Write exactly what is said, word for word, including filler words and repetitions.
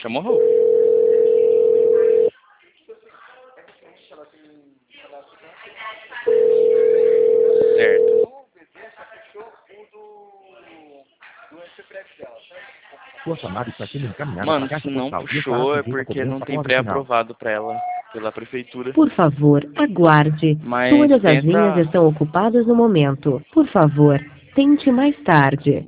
Chamou o Raul. Certo. Sua chamada está sendo encaminhada Mano, para a se caixa não postal e puxou estará é sujeita a porque não cobrança tem após o sinal. pré-aprovado pra ela pela prefeitura. Por favor, aguarde. Mas Todas as tenta... linhas estão ocupadas no momento. Por favor, tente mais tarde.